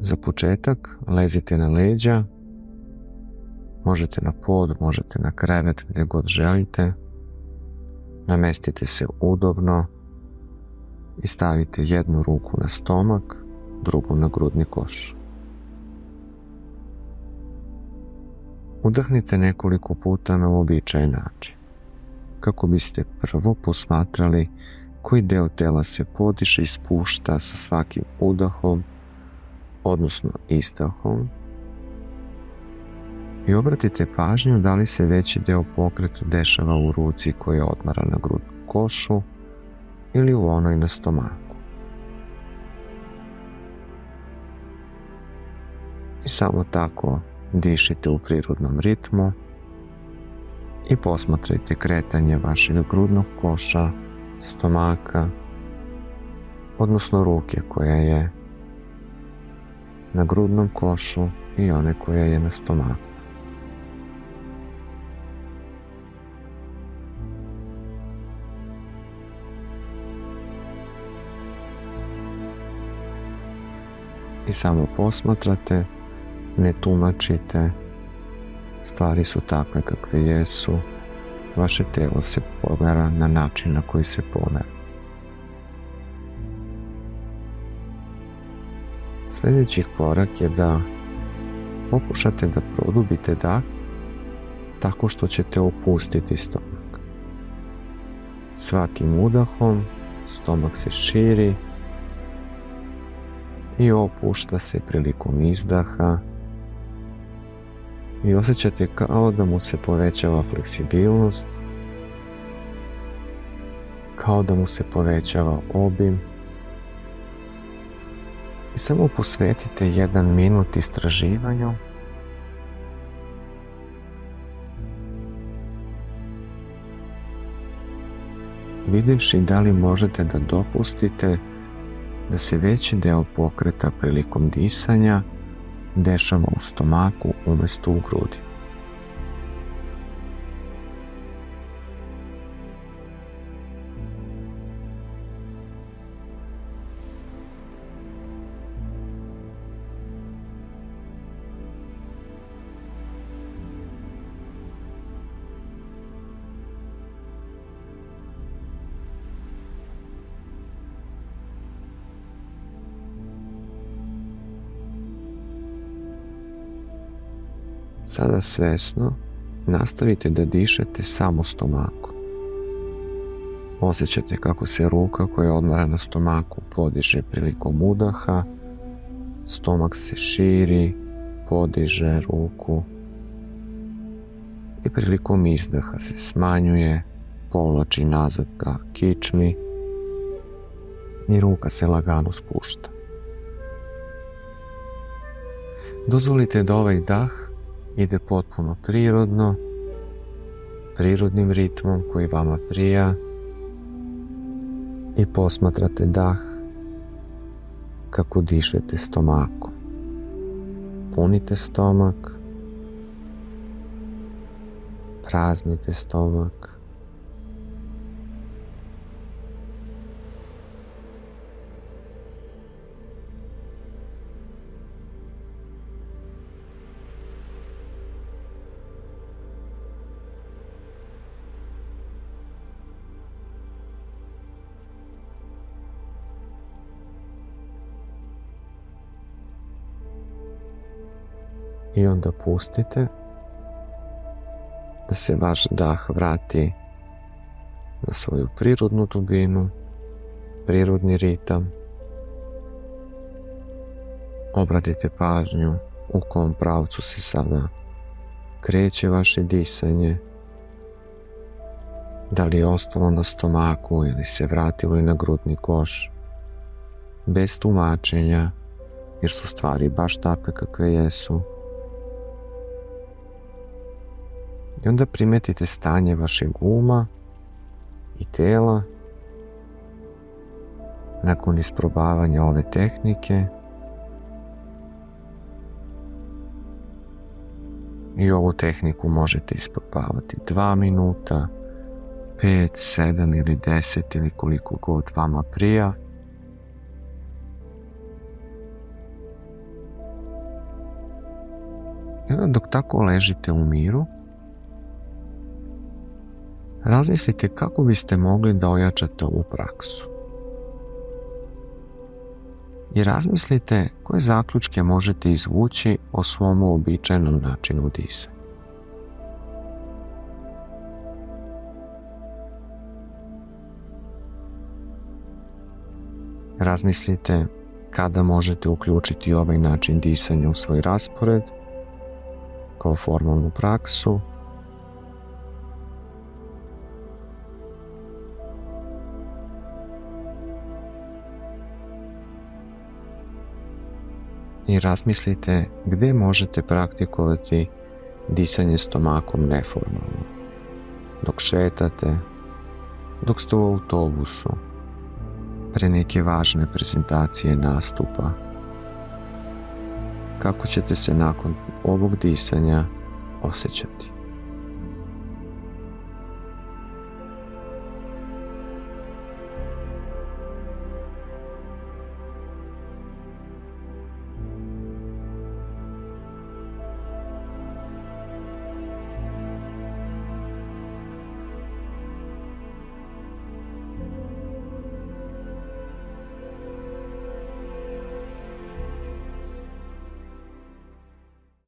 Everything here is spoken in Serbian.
Za početak lezite na leđa, možete na pod, možete na krevet, gdje god želite. Namestite se udobno i stavite jednu ruku na stomak, drugu na grudni koš. Udahnite nekoliko puta na uobičajen način, kako biste prvo posmatrali koji deo tela se podiže i spušta sa svakim udahom, odnosno izdahom, i obratite pažnju da li se veći deo pokreta dešava u ruci koja odmara na grudnom košu ili u onoj na stomaku. I samo tako dišite u prirodnom ritmu i posmatrajte kretanje vašeg grudnog koša, stomaka, odnosno ruke koja je na grudnom košu i one koja je na stomaku. I samo posmatrate, ne tumačite, stvari su takve kakve jesu, vaše telo se pomera na način na koji se pomera. Sljedeći korak je da pokušate da produbite dah tako što ćete opustiti stomak. Svakim udahom stomak se širi i opušta se prilikom izdaha i osjećate kao da mu se povećava fleksibilnost, kao da mu se povećava obim. I samo posvetite 1 minut istraživanju vidjevši da li možete da dopustite da se veći deo pokreta prilikom disanja dešava u stomaku umjesto u grudi. Sada svesno nastavite da dišete samo stomakom. Osjećate kako se ruka koja odmara na stomaku podiže prilikom udaha, stomak se širi, podiže ruku i prilikom izdaha se smanjuje, povlači nazad ka kičmi i ruka se lagano spušta. Dozvolite da ovaj dah ide potpuno prirodno, prirodnim ritmom koji vama prija i posmatrate dah kako dišete stomakom. Punite stomak, praznite stomak, i onda pustite da se vaš dah vrati na svoju prirodnu dubinu, prirodni ritam. Obratite pažnju u kom pravcu se sada kreće vaše disanje, da li je ostalo na stomaku ili se vratilo i na grudni koš, bez tumačenja, jer su stvari baš takve kakve jesu. I onda primetite stanje vašeg uma i tela nakon isprobavanja ove tehnike. I ovu tehniku možete isprobavati 2 minuta, 5, 7 ili 10 ili koliko god vama prija. I onda dok tako ležite u miru, razmislite kako biste mogli da ojačate ovu praksu. I razmislite koje zaključke možete izvući o svom uobičajenom načinu disanja. Razmislite kada možete uključiti ovaj način disanja u svoj raspored kao formalnu praksu. I razmislite gdje možete praktikovati disanje stomakom neformalno. Dok šetate, dok ste u autobusu, pre neke važne prezentacije nastupa. Kako ćete se nakon ovog disanja osjećati?